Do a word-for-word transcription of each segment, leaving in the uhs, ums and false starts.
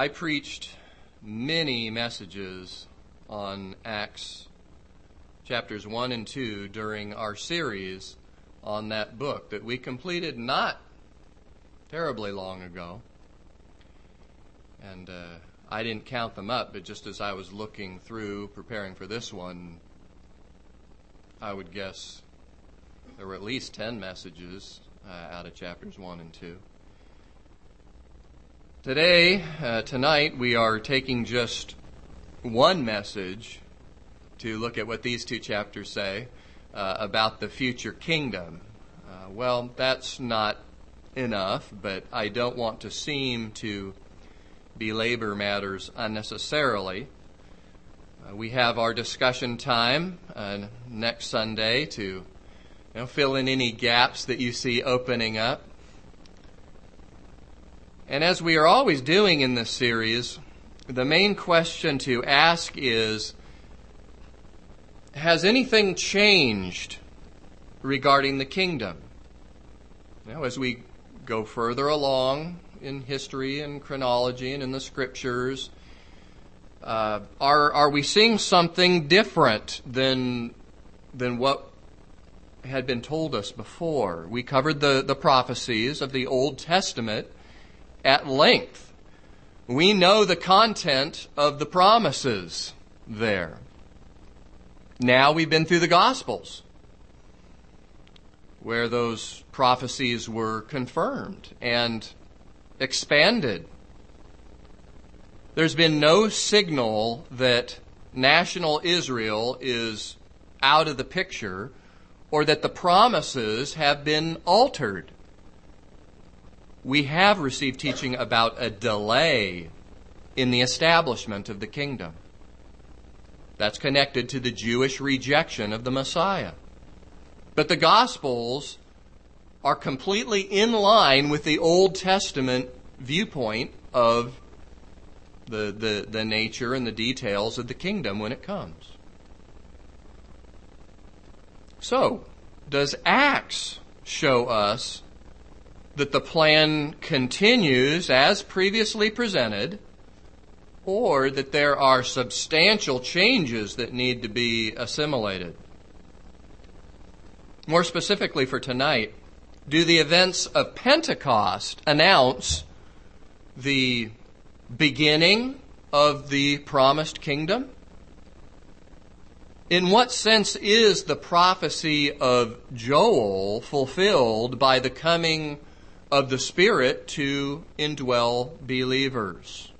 I preached many messages on Acts chapters one and two during our series on that book that we completed not terribly long ago. And uh, I didn't count them up, but just as I was looking through, preparing for this one, I would guess there were at least ten messages uh, out of chapters one and two. Today, uh, tonight, we are taking just one message to look at what these two chapters say uh, about the future kingdom. Uh, well, that's not enough, but I don't want to seem to belabor matters unnecessarily. Uh, we have our discussion time uh, next Sunday to you know, fill in any gaps that you see opening up. And as we are always doing in this series, the main question to ask is, has anything changed regarding the kingdom? You know, as we go further along in history and chronology and in the scriptures, uh, are are we seeing something different than than what had been told us before? We covered the, the prophecies of the Old Testament at length. We know the content of the promises there. Now we've been through the Gospels, where those prophecies were confirmed and expanded. There's been no signal that national Israel is out of the picture or that the promises have been altered. We have received teaching about a delay in the establishment of the kingdom. That's connected to the Jewish rejection of the Messiah. But the Gospels are completely in line with the Old Testament viewpoint of the, the, the nature and the details of the kingdom when it comes. So, does Acts show us that the plan continues as previously presented, or that there are substantial changes that need to be assimilated? More specifically for tonight, do the events of Pentecost announce the beginning of the promised kingdom? In what sense is the prophecy of Joel fulfilled by the coming of the Spirit to indwell believers?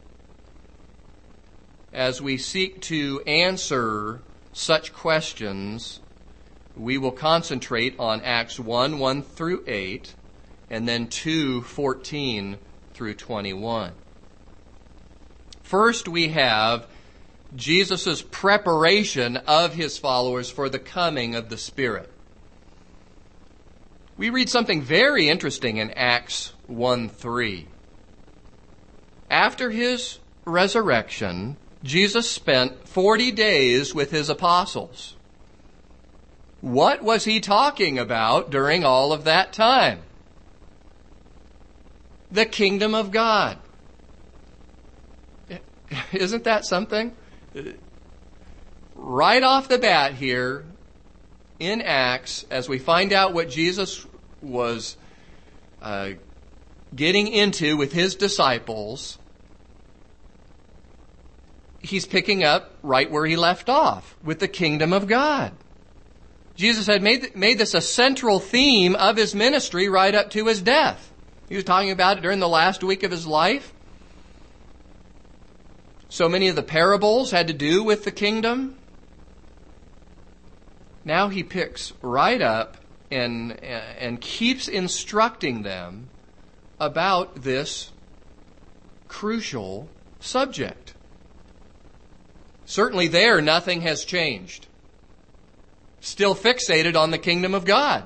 As we seek to answer such questions, we will concentrate on Acts one, one through eight, and then two, fourteen through twenty-one. First, we have Jesus' preparation of his followers for the coming of the Spirit. We read something very interesting in Acts one three. After his resurrection, Jesus spent forty days with his apostles. What was he talking about during all of that time? The kingdom of God. Isn't that something? Right off the bat here in Acts, as we find out what Jesus was uh, getting into with his disciples, he's picking up right where he left off, with the kingdom of God. Jesus had made, made this a central theme of his ministry right up to his death. He was talking about it during the last week of his life. So many of the parables had to do with the kingdom. Now he picks right up and, and keeps instructing them about this crucial subject. Certainly there, nothing has changed. Still fixated on the kingdom of God.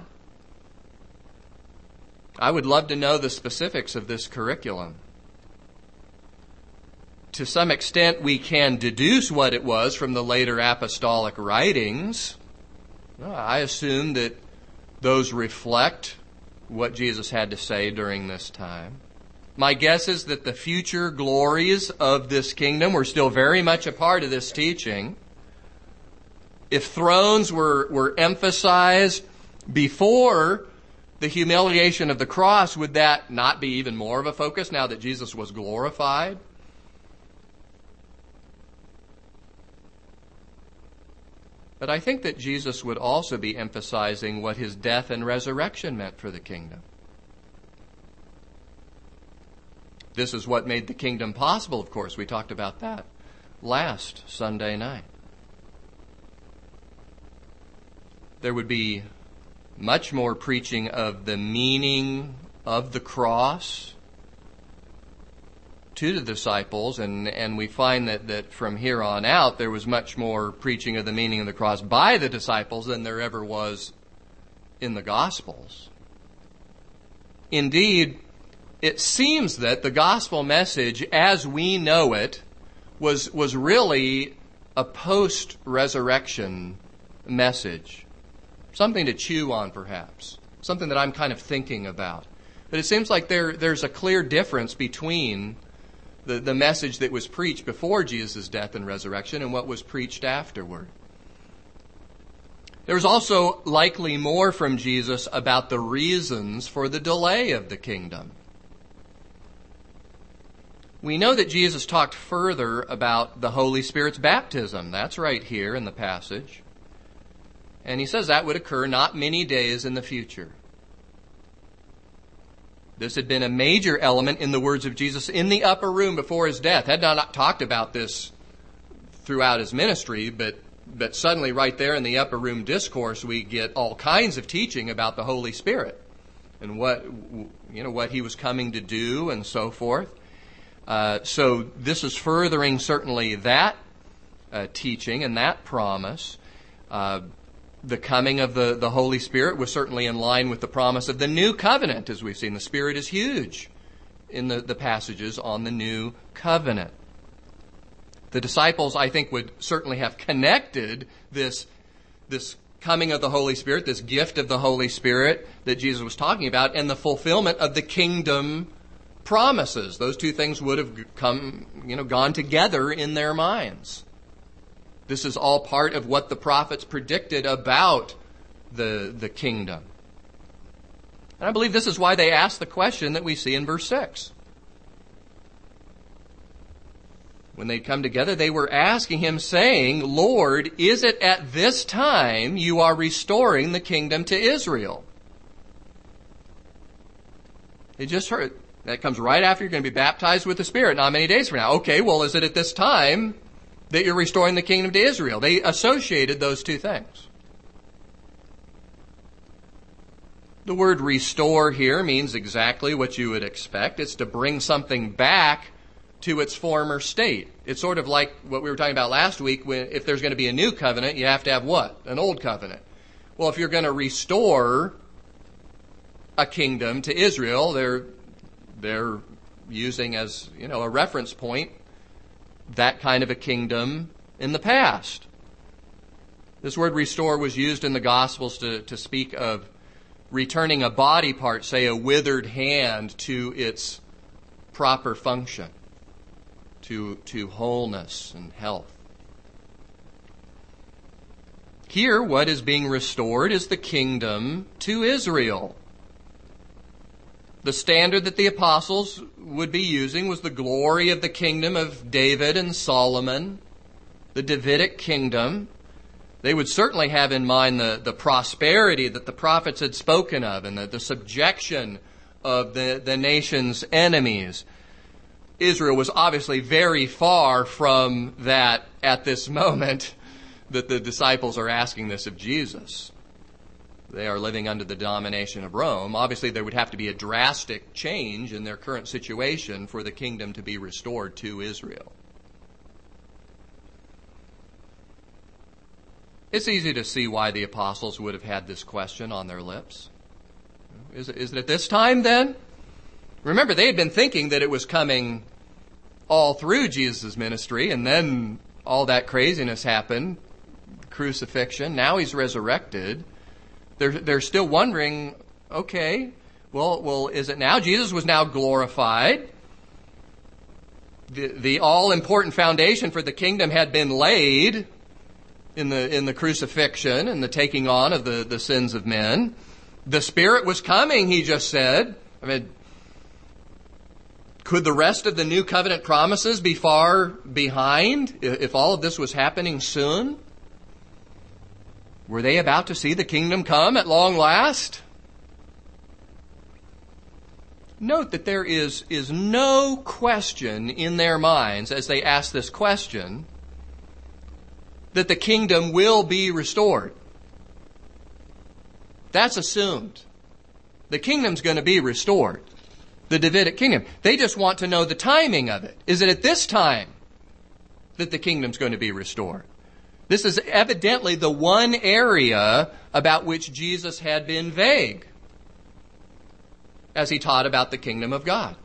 I would love to know the specifics of this curriculum. To some extent, we can deduce what it was from the later apostolic writings. I assume that those reflect what Jesus had to say during this time. My guess is that the future glories of this kingdom were still very much a part of this teaching. If thrones were, were emphasized before the humiliation of the cross, would that not be even more of a focus now that Jesus was glorified? But I think that Jesus would also be emphasizing what his death and resurrection meant for the kingdom. This is what made the kingdom possible, of course. We talked about that last Sunday night. There would be much more preaching of the meaning of the cross to the disciples, and, and we find that, that from here on out there was much more preaching of the meaning of the cross by the disciples than there ever was in the Gospels. Indeed, it seems that the gospel message as we know it was, was really a post-resurrection message. Something to chew on, perhaps. Something that I'm kind of thinking about. But it seems like there, there's a clear difference between the, the message that was preached before Jesus' death and resurrection and what was preached afterward. There was also likely more from Jesus about the reasons for the delay of the kingdom. We know that Jesus talked further about the Holy Spirit's baptism. That's right here in the passage. And he says that would occur not many days in the future. This had been a major element in the words of Jesus in the upper room before his death. Had not talked about this throughout his ministry, but, but suddenly right there in the upper room discourse, we get all kinds of teaching about the Holy Spirit and what, you know, what he was coming to do and so forth. Uh, so this is furthering certainly that uh, teaching and that promise. Uh, the coming of the, the Holy Spirit was certainly in line with the promise of the new covenant, as we've seen. The Spirit is huge in the, the passages on the new covenant. The disciples, I think, would certainly have connected this, this coming of the Holy Spirit, this gift of the Holy Spirit that Jesus was talking about, and the fulfillment of the kingdom promises. Those two things would have come, you know, gone together in their minds. This is all part of what the prophets predicted about the, the kingdom. And I believe this is why they asked the question that we see in verse six. When they'd come together, they were asking him, saying, Lord, is it at this time you are restoring the kingdom to Israel? They just heard. That comes right after you're going to be baptized with the Spirit not many days from now. Okay, well, is it at this time that you're restoring the kingdom to Israel? They associated those two things. The word restore here means exactly what you would expect. It's to bring something back to its former state. It's sort of like what we were talking about last week. When, if there's going to be a new covenant, you have to have what? An old covenant. Well, if you're going to restore a kingdom to Israel, they're They're using as, you know, a reference point that kind of a kingdom in the past. This word restore was used in the Gospels to, to speak of returning a body part, say a withered hand, to its proper function, to, to wholeness and health. Here, what is being restored is the kingdom to Israel. The standard that the apostles would be using was the glory of the kingdom of David and Solomon, the Davidic kingdom. They would certainly have in mind the, the prosperity that the prophets had spoken of and the, the subjection of the, the nation's enemies. Israel was obviously very far from that at this moment that the disciples are asking this of Jesus. They are living under the domination of Rome. Obviously, there would have to be a drastic change in their current situation for the kingdom to be restored to Israel. It's easy to see why the apostles would have had this question on their lips. Is it, is it at this time then? Remember, they had been thinking that it was coming all through Jesus' ministry, and then all that craziness happened, crucifixion. Now he's resurrected. They're, they're still wondering, okay, well, well, is it now? Jesus was now glorified. the, the all-important foundation for the kingdom had been laid in the in the crucifixion and the taking on of the, the sins of men. The Spirit was coming, he just said. I mean, could the rest of the new covenant promises be far behind if all of this was happening soon? Were they about to see the kingdom come at long last? Note that there is, is no question in their minds as they ask this question that the kingdom will be restored. That's assumed. The kingdom's going to be restored. The Davidic kingdom. They just want to know the timing of it. Is it at this time that the kingdom's going to be restored? This is evidently the one area about which Jesus had been vague as he taught about the kingdom of God.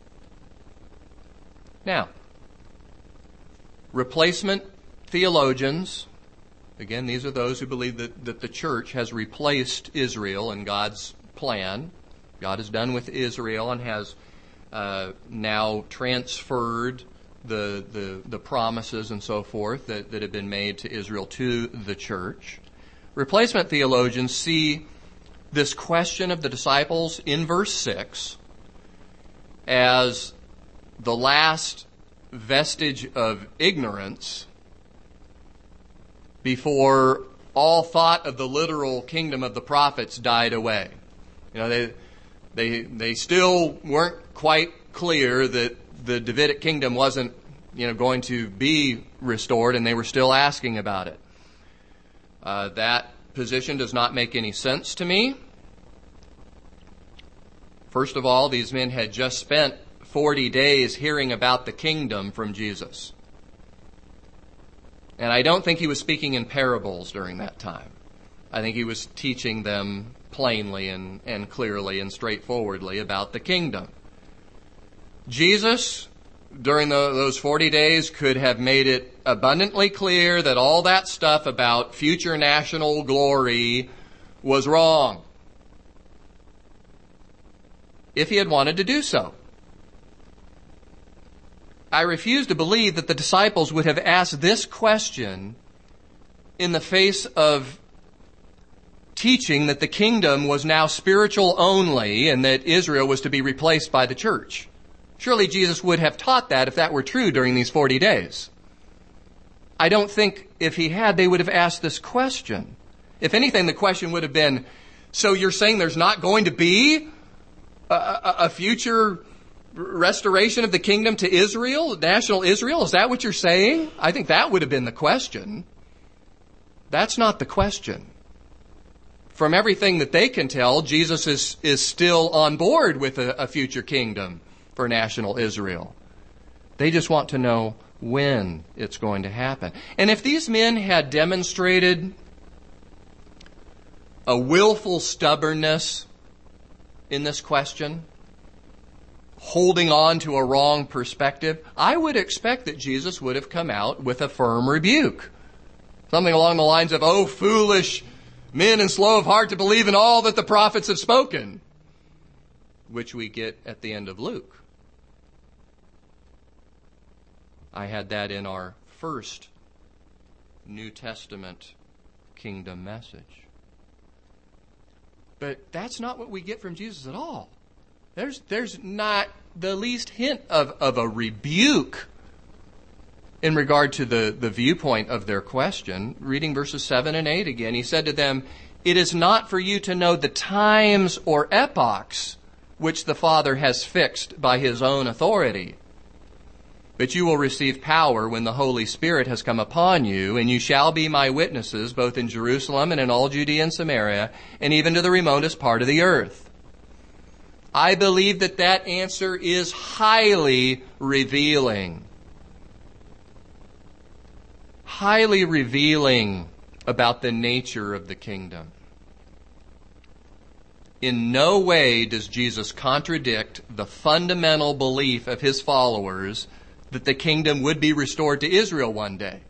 Now, replacement theologians, again, these are those who believe that, that the church has replaced Israel in God's plan. God is done with Israel and has uh, now transferred the, the the promises and so forth that, that have been made to Israel to the church. Replacement theologians see this question of the disciples in verse six as the last vestige of ignorance before all thought of the literal kingdom of the prophets died away. You know, they they they still weren't quite clear that the Davidic kingdom wasn't, you know, going to be restored, and they were still asking about it. Uh, that position does not make any sense to me. First of all, these men had just spent forty days hearing about the kingdom from Jesus. And I don't think he was speaking in parables during that time. I think he was teaching them plainly and, and clearly and straightforwardly about the kingdom. Jesus, during the, those forty days, could have made it abundantly clear that all that stuff about future national glory was wrong, if he had wanted to do so. I refuse to believe that the disciples would have asked this question in the face of teaching that the kingdom was now spiritual only and that Israel was to be replaced by the church. Surely Jesus would have taught that if that were true during these forty days. I don't think if he had, they would have asked this question. If anything, the question would have been, so you're saying there's not going to be a, a, a future restoration of the kingdom to Israel, national Israel? Is that what you're saying? I think that would have been the question. That's not the question. From everything that they can tell, Jesus is, is still on board with a, a future kingdom for national Israel. They just want to know when it's going to happen. And if these men had demonstrated a willful stubbornness in this question, holding on to a wrong perspective, I would expect that Jesus would have come out with a firm rebuke. Something along the lines of, "Oh, foolish men and slow of heart to believe in all that the prophets have spoken," which we get at the end of Luke. I had that in our first New Testament kingdom message. But that's not what we get from Jesus at all. There's there's not the least hint of, of a rebuke in regard to the, the viewpoint of their question. Reading verses seven and eight again, he said to them, "It is not for you to know the times or epochs which the Father has fixed by his own authority. But you will receive power when the Holy Spirit has come upon you, and you shall be my witnesses both in Jerusalem and in all Judea and Samaria, and even to the remotest part of the earth." I believe that that answer is highly revealing. Highly revealing about the nature of the kingdom. In no way does Jesus contradict the fundamental belief of his followers that the kingdom would be restored to Israel one day.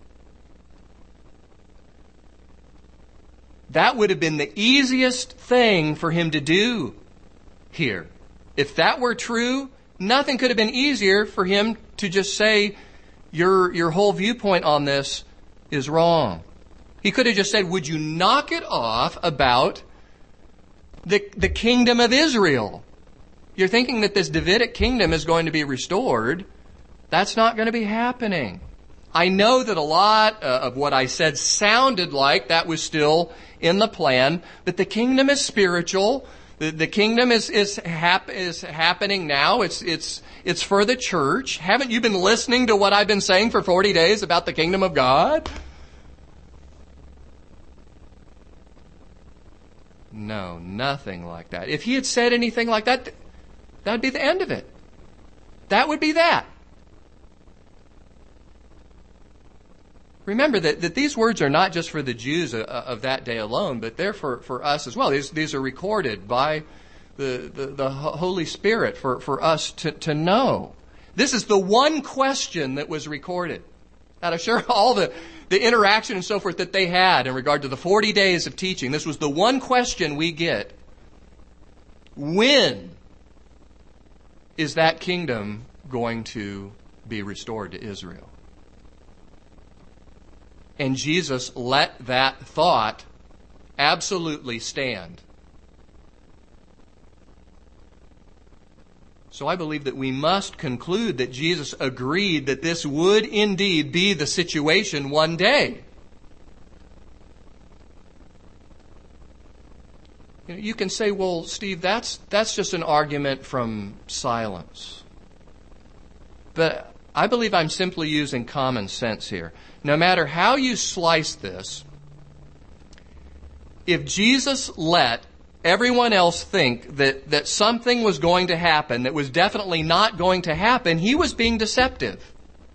That would have been the easiest thing for him to do here. If that were true, nothing could have been easier for him to just say your, your whole viewpoint on this is wrong. He could have just said, would you knock it off about the, the kingdom of Israel? You're thinking that this Davidic kingdom is going to be restored. That's not going to be happening. I know that a lot uh, of what I said sounded like that was still in the plan, but the kingdom is spiritual. The, the kingdom is is, hap- is happening now. It's it's it's for the church. Haven't you been listening to what I've been saying for forty days about the kingdom of God? No, nothing like that. If he had said anything like that, that would be the end of it. That would be that. Remember that, that these words are not just for the Jews of, of that day alone, but they're for, for us as well. These, these are recorded by the, the, the Holy Spirit for, for us to, to know. This is the one question that was recorded. Out of sure all the, the interaction and so forth that they had in regard to the forty days of teaching, this was the one question we get. When is that kingdom going to be restored to Israel? And Jesus let that thought absolutely stand. So I believe that we must conclude that Jesus agreed that this would indeed be the situation one day. You know, you can say, well, Steve, that's that's just an argument from silence. But I believe I'm simply using common sense here. No matter how you slice this, if Jesus let everyone else think that, that something was going to happen that was definitely not going to happen, he was being deceptive.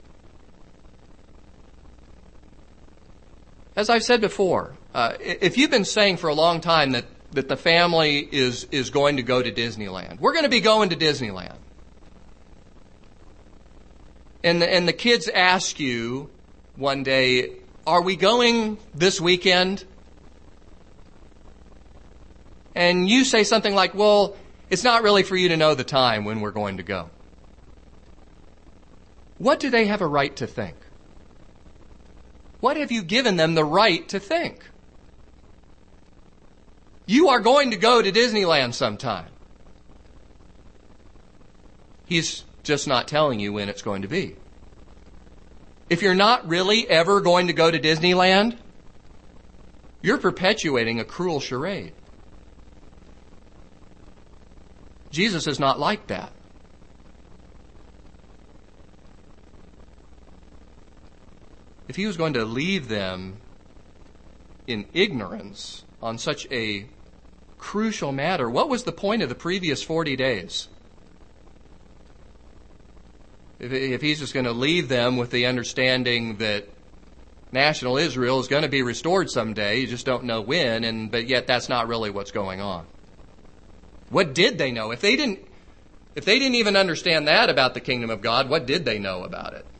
As I've said before, uh, if you've been saying for a long time that, that the family is, is going to go to Disneyland, we're going to be going to Disneyland. And the, and the kids ask you one day, are we going this weekend? And you say something like, well, it's not really for you to know the time when we're going to go. What do they have a right to think? What have you given them the right to think? You are going to go to Disneyland sometime. He's just not telling you when it's going to be. If you're not really ever going to go to Disneyland, you're perpetuating a cruel charade. Jesus is not like that. If he was going to leave them in ignorance on such a crucial matter, what was the point of the previous forty days? If, if he's just going to leave them with the understanding that national Israel is going to be restored someday, you just don't know when, and but yet that's not really what's going on. What did they know? If they didn't, if they didn't even understand that about the kingdom of God, what did they know about it?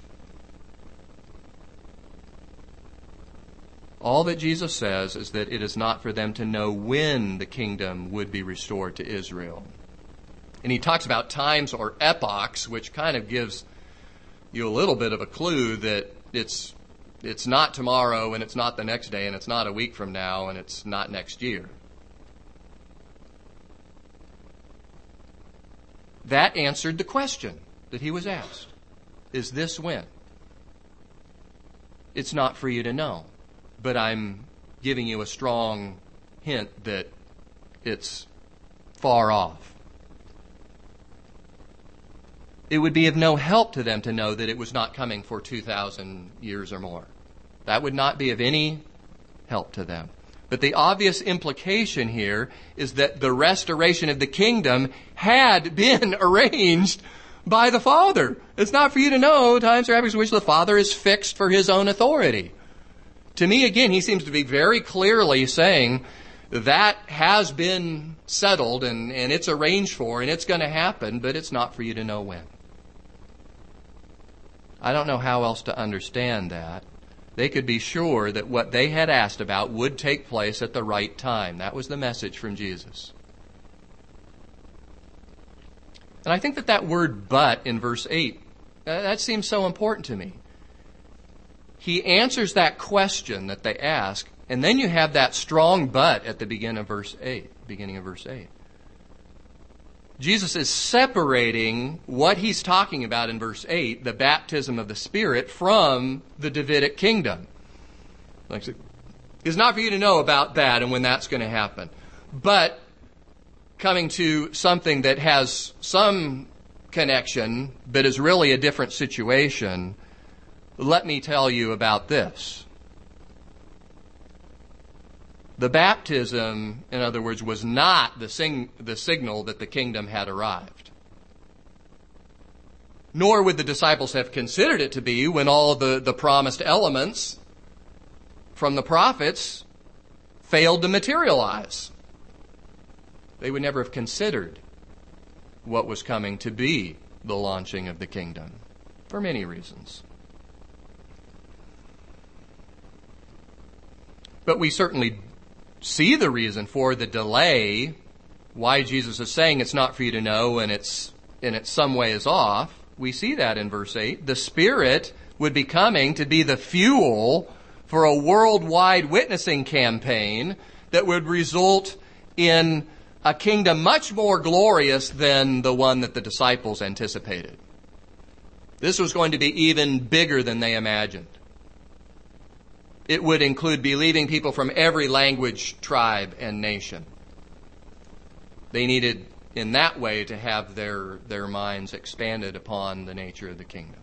All that Jesus says is that it is not for them to know when the kingdom would be restored to Israel. And he talks about times or epochs, which kind of gives you a little bit of a clue that it's it's not tomorrow, and it's not the next day, and it's not a week from now, and it's not next year. That answered the question that he was asked. Is this when? It's not for you to know, but I'm giving you a strong hint that it's far off. It would be of no help to them to know that it was not coming for two thousand years or more. That would not be of any help to them. But the obvious implication here is that the restoration of the kingdom had been arranged by the Father. It's not for you to know times or epochs in which the Father is fixed for his own authority. To me, again, he seems to be very clearly saying that has been settled and, and it's arranged for and it's going to happen, but it's not for you to know when. I don't know how else to understand that. They could be sure that what they had asked about would take place at the right time. That was the message from Jesus. And I think that that word but in verse eight That seems so important to me. He answers that question that they ask, and then you have that strong but at the beginning of verse eight. Beginning of verse eight. Jesus is separating what he's talking about in verse eight, the baptism of the Spirit, from the Davidic kingdom. Like, it's not for you to know about that and when that's going to happen. But coming to something that has some connection, but is really a different situation, let me tell you about this. The baptism, in other words, was not the, sing- the signal that the kingdom had arrived. Nor would the disciples have considered it to be when all the, the promised elements from the prophets failed to materialize. They would never have considered what was coming to be the launching of the kingdom, for many reasons. But we certainly see the reason for the delay, why Jesus is saying it's not for you to know and it's and it's some ways off. We see that in verse eight. The Spirit would be coming to be the fuel for a worldwide witnessing campaign that would result in a kingdom much more glorious than the one that the disciples anticipated. This was going to be even bigger than they imagined. It would include believing people from every language, tribe, and nation. They needed, in that way, to have their, their minds expanded upon the nature of the kingdom.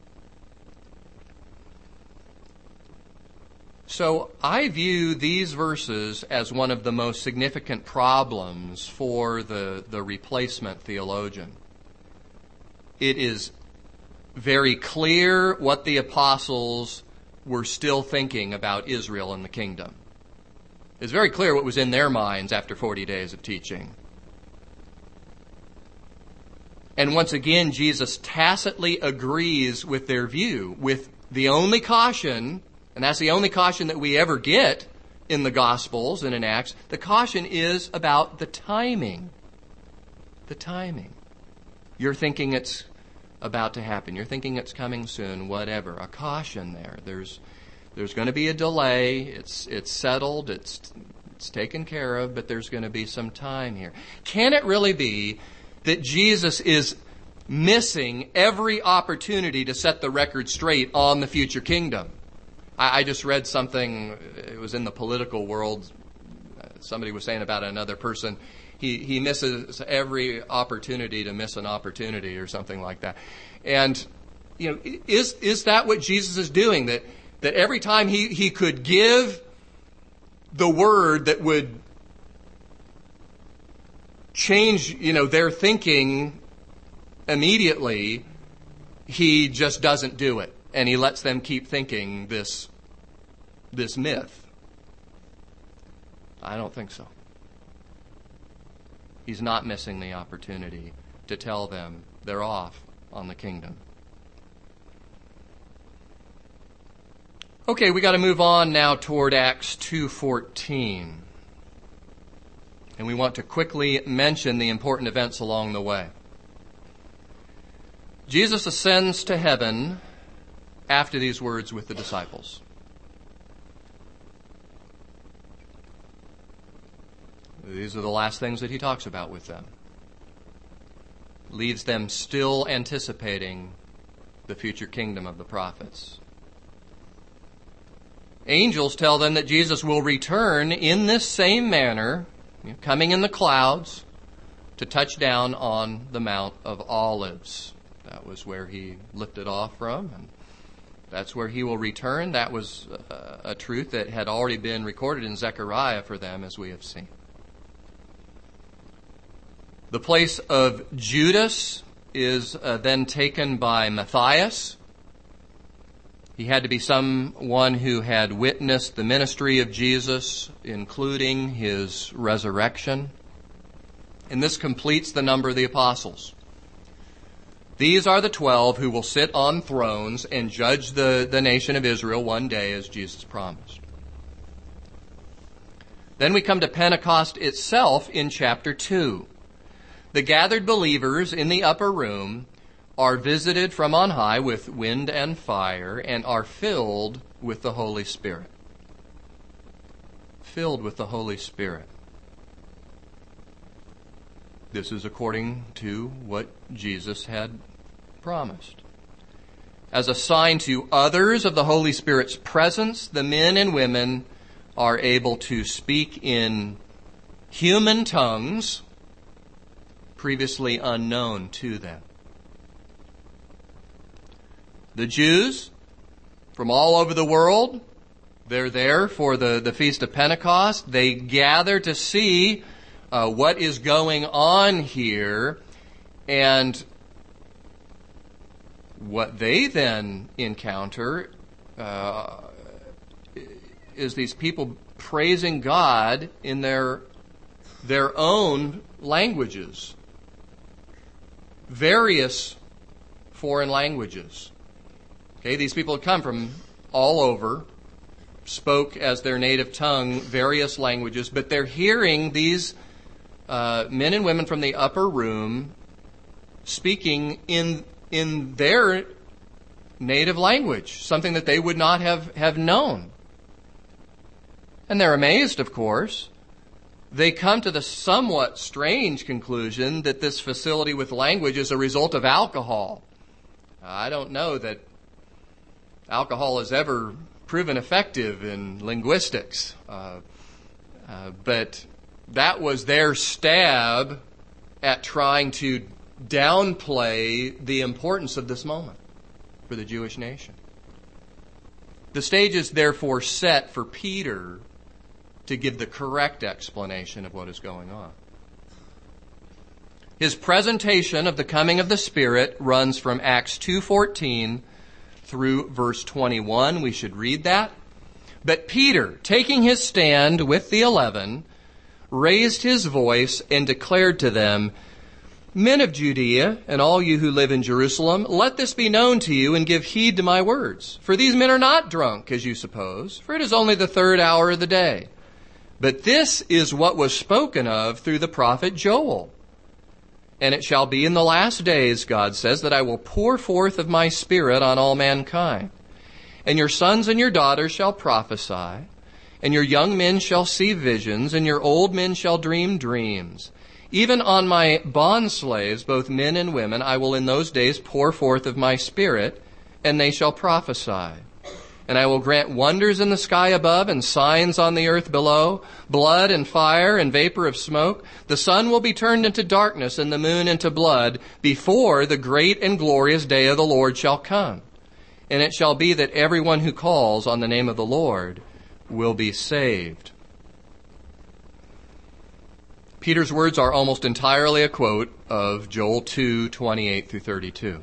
So I view these verses as one of the most significant problems for the, the replacement theologian. It is very clear what the apostles were still thinking about Israel and the kingdom. It's very clear what was in their minds after forty days of teaching. And once again, Jesus tacitly agrees with their view, with the only caution, and that's the only caution that we ever get in the Gospels and in Acts. The caution is about the timing. The timing. You're thinking it's about to happen. You're thinking it's coming soon, whatever. A caution there. There's there's going to be a delay. It's it's settled. It's it's taken care of, but there's going to be some time here. Can it really be that Jesus is missing every opportunity to set the record straight on the future kingdom? I, I just read something, it was in the political world, somebody was saying about another person, He he misses every opportunity to miss an opportunity or something like that. And, you know, is is that what Jesus is doing? That that every time he, he could give the word that would change, you know, their thinking immediately, he just doesn't do it. And he lets them keep thinking this this myth. I don't think so. He's not missing the opportunity to tell them they're off on the kingdom. Okay, we got to move on now toward Acts two fourteen. And we want to quickly mention the important events along the way. Jesus ascends to heaven after these words with the disciples. These are the last things that he talks about with them. Leaves them still anticipating the future kingdom of the prophets. Angels tell them that Jesus will return in this same manner, coming in the clouds, to touch down on the Mount of Olives. That was where he lifted off from, and that's where he will return. That was a, a truth that had already been recorded in Zechariah for them, as we have seen. The place of Judas is uh, then taken by Matthias. He had to be someone who had witnessed the ministry of Jesus, including his resurrection. And this completes the number of the apostles. These are the twelve who will sit on thrones and judge the, the nation of Israel one day, as Jesus promised. Then we come to Pentecost itself in chapter two. The gathered believers in the upper room are visited from on high with wind and fire and are filled with the Holy Spirit. Filled with the Holy Spirit. This is according to what Jesus had promised. As a sign to others of the Holy Spirit's presence, the men and women are able to speak in human tongues previously unknown to them. The Jews from all over the world, they're there for the, the Feast of Pentecost. They gather to see uh, what is going on here, and what they then encounter uh, is these people praising God in their their own languages, various foreign languages. Okay, these people had come from all over, spoke as their native tongue various languages, but they're hearing these uh, men and women from the upper room speaking in in their native language, something that they would not have, have known. And they're amazed, of course. They come to the somewhat strange conclusion that this facility with language is a result of alcohol. I don't know that alcohol has ever proven effective in linguistics, uh, uh, but that was their stab at trying to downplay the importance of this moment for the Jewish nation. The stage is therefore set for Peter to give the correct explanation of what is going on. His presentation of the coming of the Spirit runs from Acts two fourteen through verse twenty-one. We should read that. But Peter, taking his stand with the eleven, raised his voice and declared to them, "Men of Judea, and all you who live in Jerusalem, let this be known to you and give heed to my words. For these men are not drunk, as you suppose, for it is only the third hour of the day. But this is what was spoken of through the prophet Joel. And it shall be in the last days, God says, that I will pour forth of my Spirit on all mankind. And your sons and your daughters shall prophesy, and your young men shall see visions, and your old men shall dream dreams. Even on my bondslaves, both men and women, I will in those days pour forth of my Spirit, and they shall prophesy. And I will grant wonders in the sky above and signs on the earth below, blood and fire and vapor of smoke. The sun will be turned into darkness and the moon into blood before the great and glorious day of the Lord shall come. And it shall be that everyone who calls on the name of the Lord will be saved." Peter's words are almost entirely a quote of Joel two twenty-eight through thirty-two.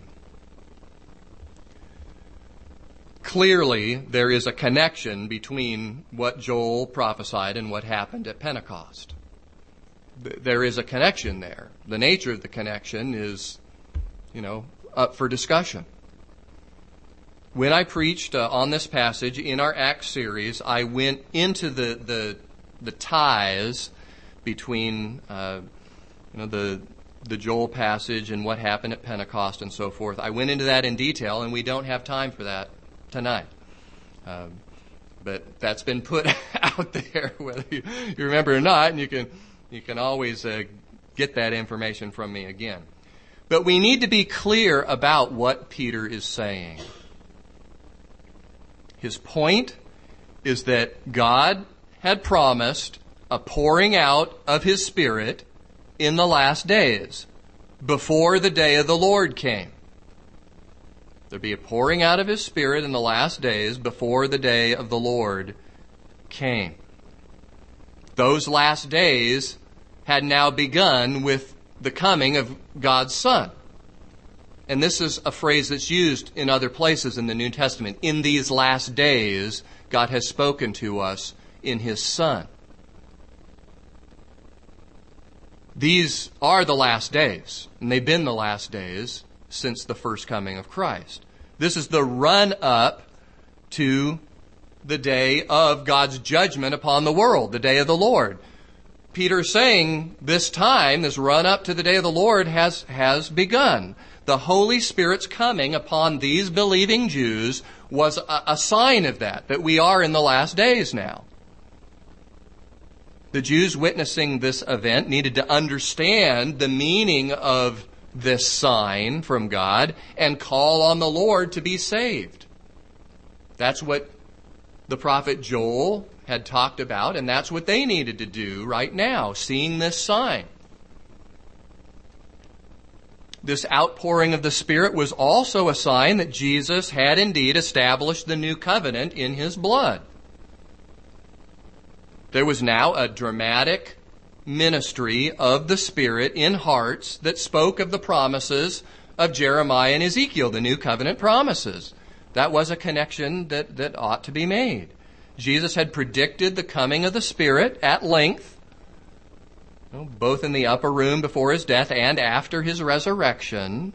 Clearly, there is a connection between what Joel prophesied and what happened at Pentecost. There is a connection there. The nature of the connection is, you know, up for discussion. When I preached uh, on this passage in our Acts series, I went into the the, the ties between uh, you know the the Joel passage and what happened at Pentecost and so forth. I went into that in detail, and we don't have time for that tonight. Um, but that's been put out there, whether you, you remember or not, and you can you can always uh, get that information from me again. But we need to be clear about what Peter is saying. His point is that God had promised a pouring out of His Spirit in the last days, before the day of the Lord came. There'd be a pouring out of His Spirit in the last days before the day of the Lord came. Those last days had now begun with the coming of God's Son. And this is a phrase that's used in other places in the New Testament. In these last days, God has spoken to us in His Son. These are the last days, and they've been the last days since the first coming of Christ. This is the run-up to the day of God's judgment upon the world, the day of the Lord. Peter's saying this time, this run-up to the day of the Lord has, has begun. The Holy Spirit's coming upon these believing Jews was a, a sign of that, that we are in the last days now. The Jews witnessing this event needed to understand the meaning of this sign from God and call on the Lord to be saved. That's what the prophet Joel had talked about, and that's what they needed to do right now, seeing this sign. This outpouring of the Spirit was also a sign that Jesus had indeed established the new covenant in His blood. There was now a dramatic ministry of the Spirit in hearts that spoke of the promises of Jeremiah and Ezekiel, the new covenant promises. That was a connection that, that ought to be made. Jesus had predicted the coming of the Spirit at length, you know, both in the upper room before His death and after His resurrection.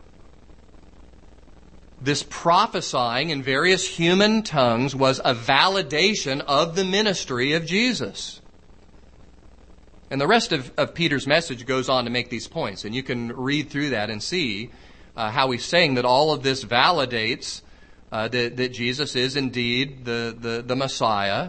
This prophesying in various human tongues was a validation of the ministry of Jesus. And the rest of, of Peter's message goes on to make these points. And you can read through that and see uh, how he's saying that all of this validates uh, that, that Jesus is indeed the, the, the Messiah.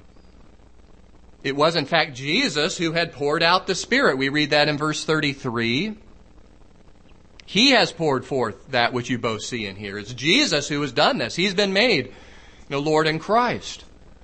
It was, in fact, Jesus who had poured out the Spirit. We read that in verse thirty-three. He has poured forth that which you both see and hear. It's Jesus who has done this. He's been made, you know, Lord and Christ.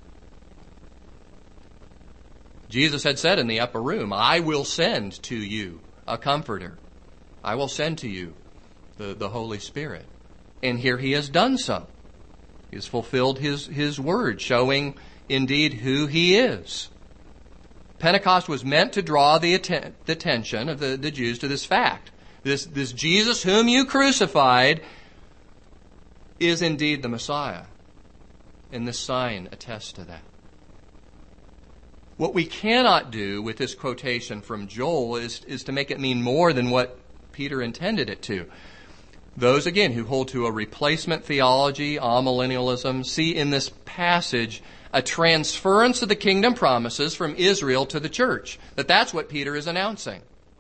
Jesus had said in the upper room, I will send to you a comforter. I will send to you the, the Holy Spirit. And here He has done so. He has fulfilled His, His word, showing indeed who He is. Pentecost was meant to draw the, atten- the attention of the, the Jews to this fact. This, this Jesus whom you crucified is indeed the Messiah. And this sign attests to that. What we cannot do with this quotation from Joel is, is to make it mean more than what Peter intended it to. Those, again, who hold to a replacement theology, amillennialism, see in this passage a transference of the kingdom promises from Israel to the church. That that's what Peter is announcing.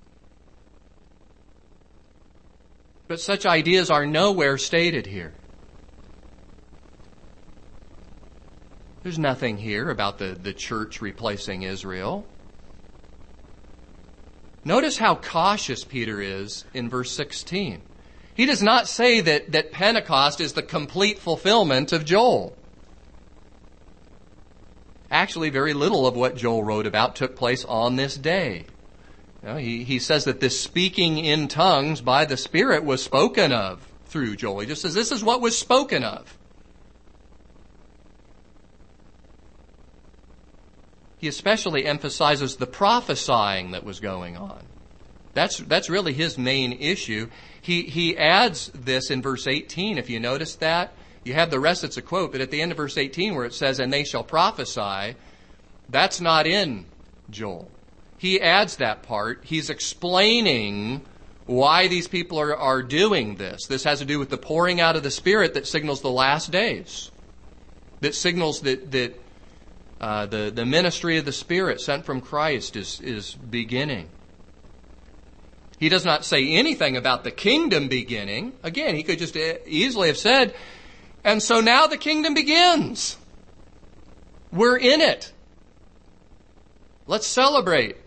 But such ideas are nowhere stated here. There's nothing here about the, the church replacing Israel. Notice how cautious Peter is in verse sixteen. He does not say that, that Pentecost is the complete fulfillment of Joel. Actually, very little of what Joel wrote about took place on this day. You know, he, he says that this speaking in tongues by the Spirit was spoken of through Joel. He just says this is what was spoken of. He especially emphasizes the prophesying that was going on. That's, that's really his main issue. He, he adds this in verse eighteen, if you notice that. You have the rest, it's a quote, but at the end of verse eighteen where it says, and they shall prophesy, that's not in Joel. He adds that part. He's explaining why these people are, are doing this. This has to do with the pouring out of the Spirit that signals the last days. That signals that, that uh, the, the ministry of the Spirit sent from Christ is, is beginning. He does not say anything about the kingdom beginning. Again, he could just easily have said, and so now the kingdom begins. We're in it. Let's celebrate.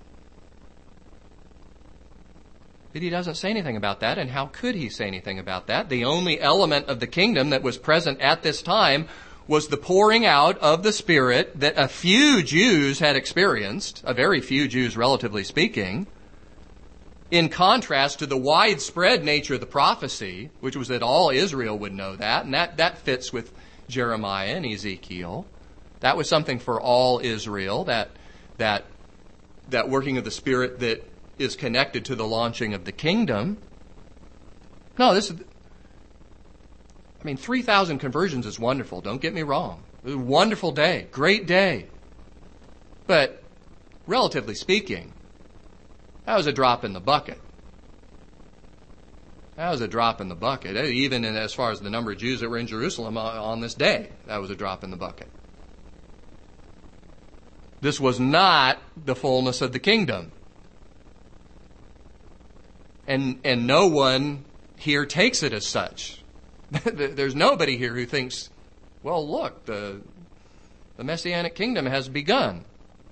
But he doesn't say anything about that, and how could he say anything about that? The only element of the kingdom that was present at this time was the pouring out of the Spirit that a few Jews had experienced, a very few Jews relatively speaking, in contrast to the widespread nature of the prophecy, which was that all Israel would know that, and that, that fits with Jeremiah and Ezekiel. That was something for all Israel, that, that, that working of the Spirit that is connected to the launching of the kingdom. No, this is, I mean, three thousand conversions is wonderful, don't get me wrong. It was a wonderful day, great day. But, relatively speaking, that was a drop in the bucket. That was a drop in the bucket. Even in, as far as the number of Jews that were in Jerusalem on this day, that was a drop in the bucket. This was not the fullness of the kingdom. And, and no one here takes it as such. There's nobody here who thinks, well, look, the, the Messianic kingdom has begun.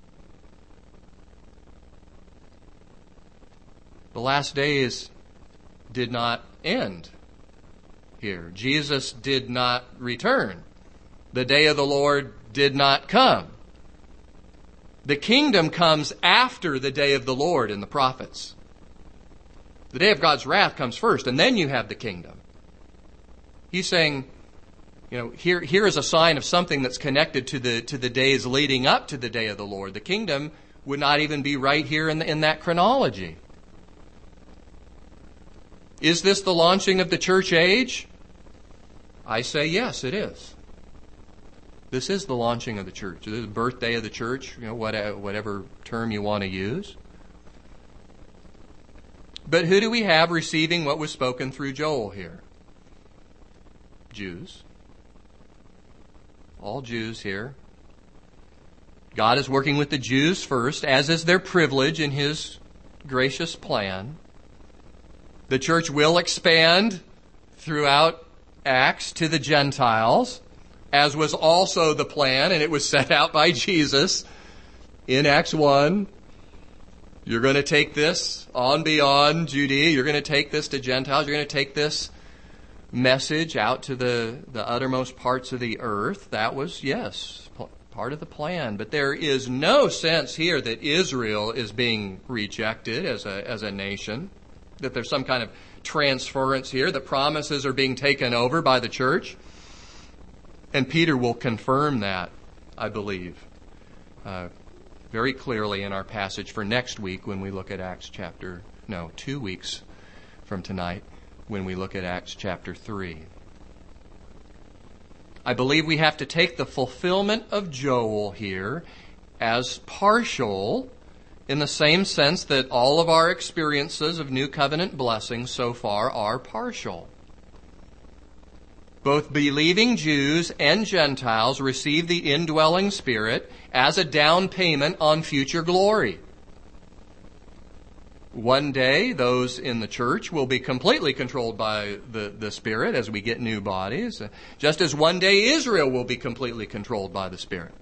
The last days did not end here. Jesus did not return. The day of the Lord did not come. The kingdom comes after the day of the Lord in the prophets. The day of God's wrath comes first, and then you have the kingdom. He's saying, you know, here, here is a sign of something that's connected to the, to the days leading up to the day of the Lord. The kingdom would not even be right here in, the, in that chronology. Is this the launching of the church age? I say yes, it is. This is the launching of the church. This is the birthday of the church, you know, whatever term you want to use. But who do we have receiving what was spoken through Joel here? Jews. All Jews here. God is working with the Jews first, as is their privilege in His gracious plan. The church will expand throughout Acts to the Gentiles, as was also the plan, and it was set out by Jesus in Acts one. You're going to take this on beyond Judea. You're going to take this to Gentiles. You're going to take this message out to the, the uttermost parts of the earth. That was, yes, part of the plan. But there is no sense here that Israel is being rejected as a, as a nation, that there's some kind of transference here, that promises are being taken over by the church. And Peter will confirm that, I believe, uh, very clearly in our passage for next week when we look at Acts chapter, no, two weeks from tonight, when we look at Acts chapter three. I believe we have to take the fulfillment of Joel here as partial, in the same sense that all of our experiences of New Covenant blessings so far are partial. Both believing Jews and Gentiles receive the indwelling Spirit as a down payment on future glory. One day, those in the church will be completely controlled by the, the Spirit as we get new bodies, just as one day Israel will be completely controlled by the Spirit.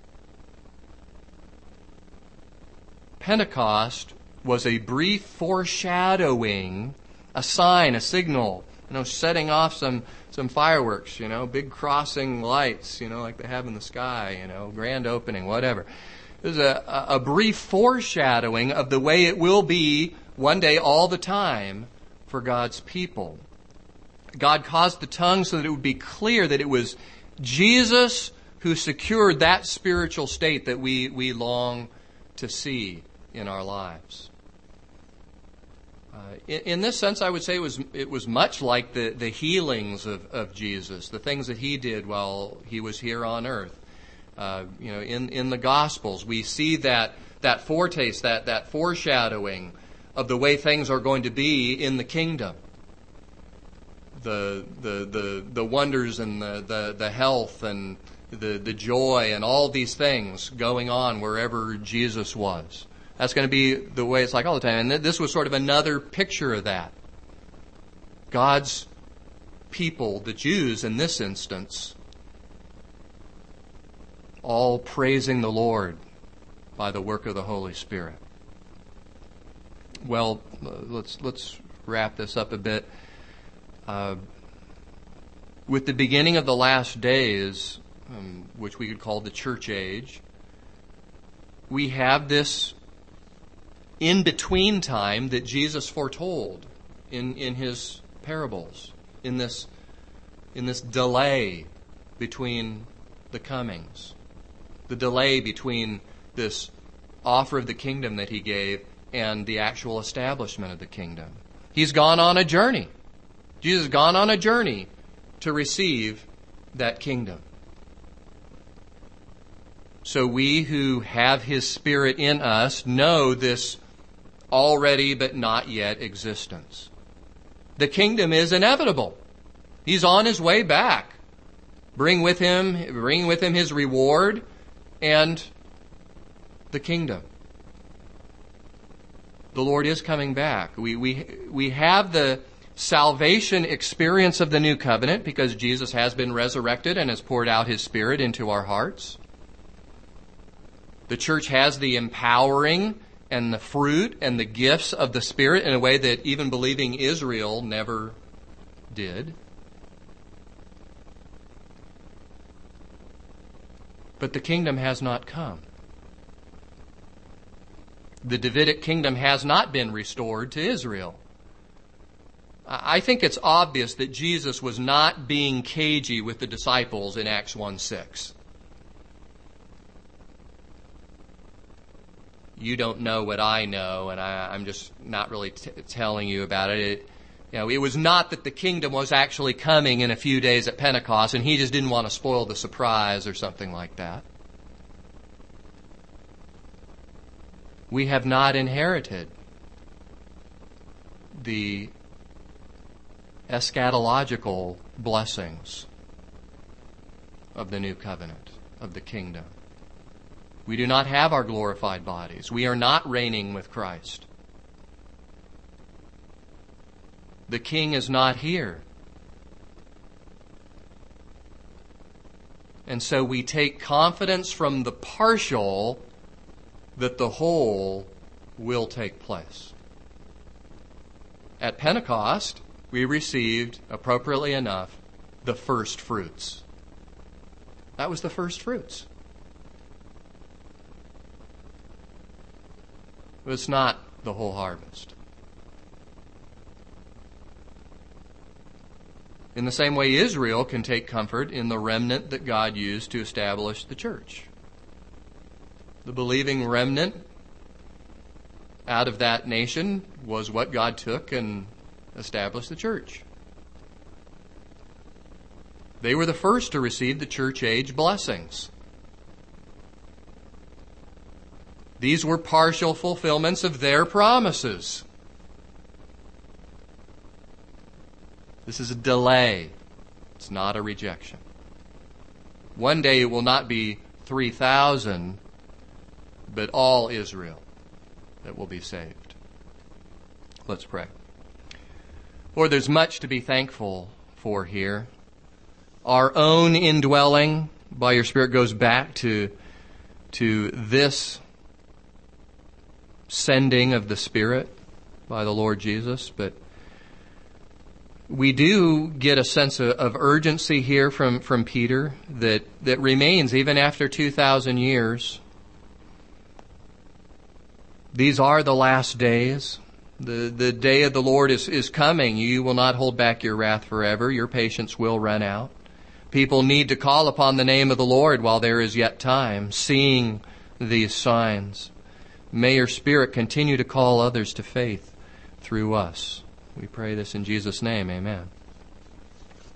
Pentecost was a brief foreshadowing, a sign, a signal, you know, setting off some, some fireworks, you know, big crossing lights, you know, like they have in the sky, you know, grand opening, whatever. It was a, a brief foreshadowing of the way it will be one day all the time for God's people. God caused the tongue so that it would be clear that it was Jesus who secured that spiritual state that we, we long to see in our lives. Uh, in, in this sense, I would say it was it was much like the, the healings of, of Jesus, the things that He did while He was here on earth. Uh, you know, in, in the Gospels, we see that that foretaste, that, that foreshadowing of the way things are going to be in the kingdom. The the the, the wonders and the, the, the health and the, the joy and all these things going on wherever Jesus was. That's going to be the way it's like all the time. And this was sort of another picture of that. God's people, the Jews in this instance, all praising the Lord by the work of the Holy Spirit. Well, let's let's wrap this up a bit. Uh, with the beginning of the last days, um, which we could call the church age, we have this in-between time that Jesus foretold in, in His parables, in this, in this delay between the comings, the delay between this offer of the kingdom that He gave and the actual establishment of the kingdom. He's gone on a journey. Jesus has gone on a journey to receive that kingdom. So we who have His Spirit in us know this already but not yet existence. The kingdom is inevitable. He's on His way back. Bring with him, bring with him His reward and the kingdom. The Lord is coming back. We we we have the salvation experience of the new covenant because Jesus has been resurrected and has poured out His Spirit into our hearts. The church has the empowering and the fruit and the gifts of the Spirit in a way that even believing Israel never did. But the kingdom has not come. The Davidic kingdom has not been restored to Israel. I think it's obvious that Jesus was not being cagey with the disciples in Acts one six. You don't know what I know, and I, I'm just not really t- telling you about it. It, you know, it was not that the kingdom was actually coming in a few days at Pentecost, and He just didn't want to spoil the surprise or something like that. We have not inherited the eschatological blessings of the new covenant, of the kingdom. We do not have our glorified bodies. We are not reigning with Christ. The King is not here. And so we take confidence from the partial that the whole will take place. At Pentecost, we received, appropriately enough, the first fruits. That was the first fruits. But it's not the whole harvest. In the same way, Israel can take comfort in the remnant that God used to establish the church. The believing remnant out of that nation was what God took and established the church. They were the first to receive the church age blessings. These were partial fulfillments of their promises. This is a delay. It's not a rejection. One day it will not be three thousand, but all Israel that will be saved. Let's pray. Lord, there's much to be thankful for here. Our own indwelling by your Spirit goes back to, to this sending of the Spirit by the Lord Jesus, but we do get a sense of, of urgency here from, from Peter that, that remains even after two thousand years. These are the last days. The, the day of the Lord is, is coming. You will not hold back your wrath forever. Your patience will run out. People need to call upon the name of the Lord while there is yet time, seeing these signs. May your Spirit continue to call others to faith through us. We pray this in Jesus' name. Amen.